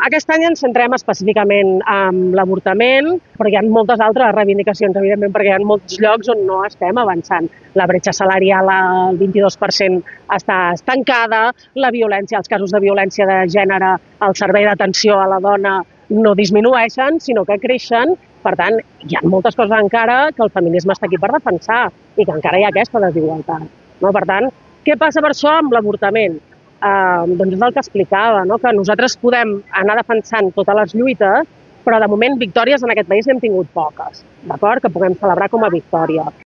Aquest any ens centrem específicament en l'avortament, però hi ha moltes altres reivindicacions, evidentment, perquè hi ha molts llocs on no estem avançant. La bretxa salarial al 22% està estancada, la violència, els casos de violència de gènere al servei d'atenció a la dona no disminueixen, sinó que creixen. Per tant, hi ha moltes coses encara que el feminisme està aquí per defensar i que encara hi ha aquesta desigualtat. No? Per tant, què passa per això amb l'avortament? Doncs és el que explicava, no? Que nosaltres podem anar defensant totes les lluites, però de moment victòries en aquest país n'hem tingut poques, d'acord? Que puguem celebrar com a victòria.